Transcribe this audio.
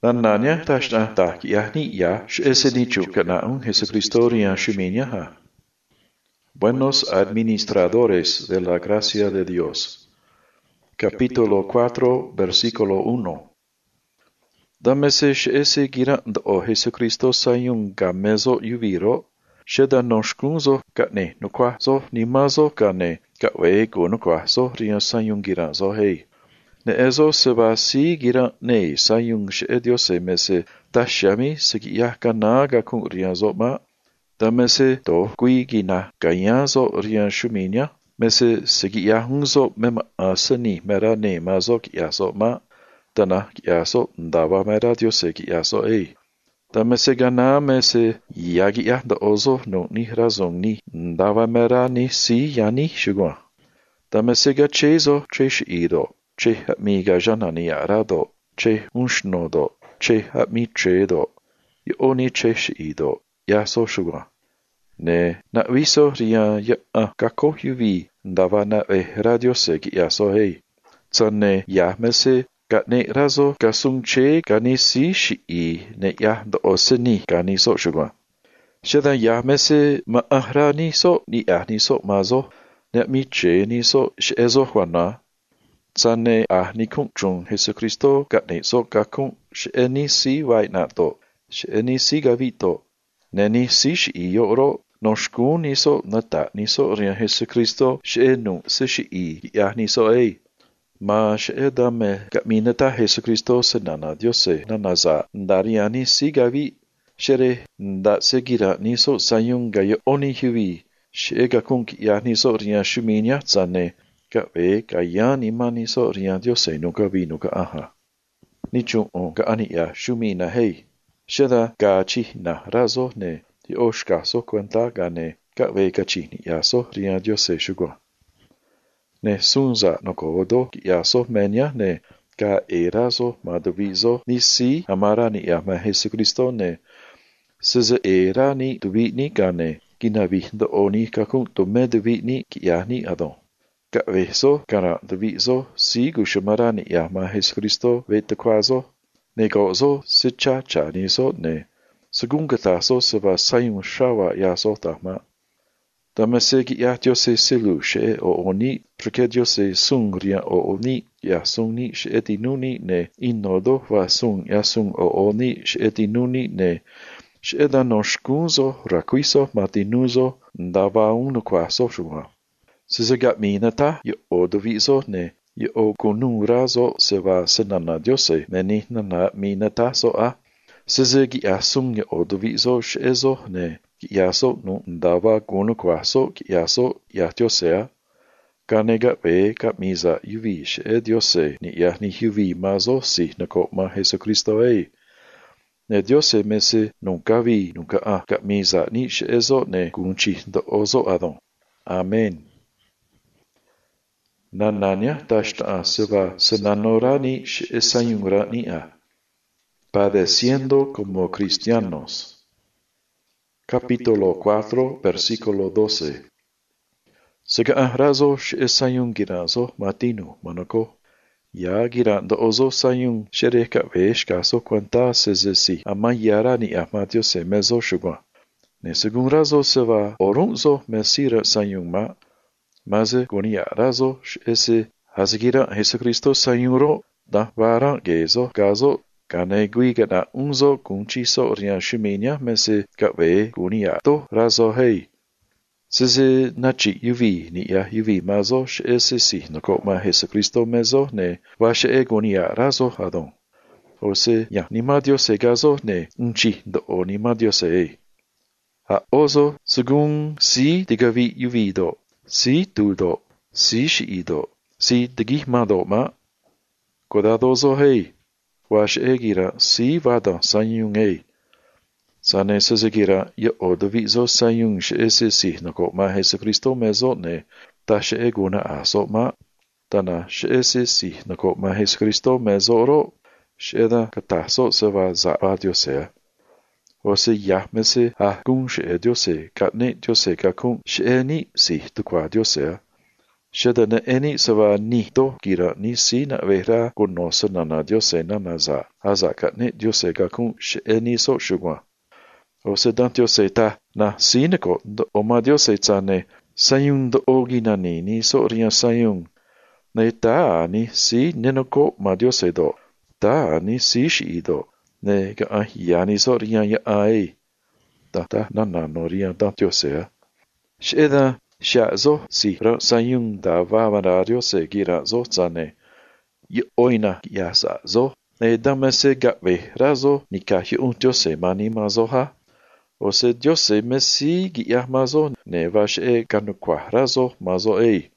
Nananya tashna tak yahni ya sheseni chukanaun Jesucristo rian shuminyaha. Buenos administradores de la gracia de Dios. Capítulo 4, versículo 1. Damese shese girand o Jesucristo sayung gamezo yuviro, sheda noshkunzo katne nukwa zo nimazo kane katwe go nukwa zo rian sayung giran zo hei. Ne ezo seba si giran ne sayung shedio se mese tashami segiya kanaga kung rian zo ma. Damese to kui gina ganyazo rian shuminya, mese segiya hunzo mema asani mera ne mazo kiazo ma. Dana kiaso ndava mera diose kiaso ei. Damese gana mese yagia da ozo no ni razong ni ndava mera ni si yani shugwa. Damese ga chezo chesh ido, che mi ga janani arado, che unshnodo, che mi chedo, oni chesh ido, yaso shugwa. Ne na viso ria ya kako yuvi ndava na radio se kiaso hei. Tsane ya mese Gatne razo gasung che gani si shi ne ya do oseni gani so shugwa. Sheda ya mese ma ahra ni so ni ni so mazo ne mi che ni so shezo hwana. Tsane ni kung chung Jesu Christo gatne so gakung sheni si wai na to sheni si gavito ne ni si shi yoro noshku ni so nata ni so ria Jesu Christo shenu si shi ya ni so ei. Ma sheedame gaminata Jesucristo senana Diose nanaza ndariani sigavi shere nda segira niso sayung gayo oni hivi shega kunk ya niso ria shuminya tsane gawe gayani maniso ria Diose nuka vi nuka aha nichu ga ani ya shumina hei sheda gachi na razo ne di oshka so kwenta gane gawe gachi ni ya so ria Diose shugwa ne sunza no kodo yaso menya ne ka erazo madovizo ni si amara ni ama Jesucristo ne seze era ni duvini kane kinavi do oni kakun to medvini kiani adon ka veso kana dovizo si gushamara ni ama Jesucristo vete kwazo ne gozo sicha chaniso ne segungataso seba sayun shawa yaso tama Damese ki ya Diose silu she o oni, porque Diose sung ria o oni, ya sung ni she eti nuni ne inodo va sung ya sung o oni she eti nuni ne she eda noshkunzo raquiso matinuzo ndava unu kwaso shuma. Sisegat minata yo o dovizo ne yo o kunurazo se va senana Diose meni nana minata so a. Sisegi ya sung yo o dovizo she ezo ne Yaso no ndava gono kwaso yaso ya Diosea kanega ve kapmiza yuvi she Diose ni ya ni yuvi mazo si nako ma Jesucristo ei ne Diose mese nunca vi nunca kapmiza ni she ezo ne kunchi do ozo adon amen nananya tashta seba senanorani she esayungra ni padeciendo como cristianos. Capítulo 4, versículo 12. Sega ahrazo esayung girazo matinu manako. Ya girando ozo sayung shereka vesh kaso kwanta sezesi amayara ni amatio se mezo shugwa. Ne segun razo seva orunzo mesira sayung maze gonia razo ese hazigira Jesucristo sayungro da vara gezo gazo Kane guigana unzo kunchiso ria shumenya mese gawe gunia to razo hei. Seze nachi yuvi ni ya yuvi mazo she si no koma Jesucristo mezo ne washe gunia razo adon. Ose ya nima Diose gazo ne unchi do o nima Diose ei. Ha ozo segun si digavi yuvido, si tudo, si shiido, si digihmado ma. Kodadozo hei. Wash egira si vada sayung ei. Sane sezegira ye odovizo sayung she si nako ma Jesucristo mezo ne ta she eguna aso ma tana she si nako ma Jesucristo mezo ro sheda kataso se va za Diosea. Ose ya mese ha kun she Diose katne Diose kakun she ni si tukwa Diosea. Sheda na eni sava ni to gira ni si na vera conoce na Diose na naza. Haza katne Diose kakun she eni so shugwa. O se dan Diose ta na sineko o ma Diose tsane sayung do ogi na ni so ria sayung. Ne ta ni si nenoko ma Diose do. Ta ni si shi do. Ne ka ahia ni so ria ya ai. Ta na no ria dan Diose. Sheda sha zo si ra sayung da va Diose gira zo tsane. Ye oina yasa zo. Ne damese gatve razo nikahi un Diose mani mazo ha. O se Diose mesi gia mazo ne vash e kanukwa razo mazo e.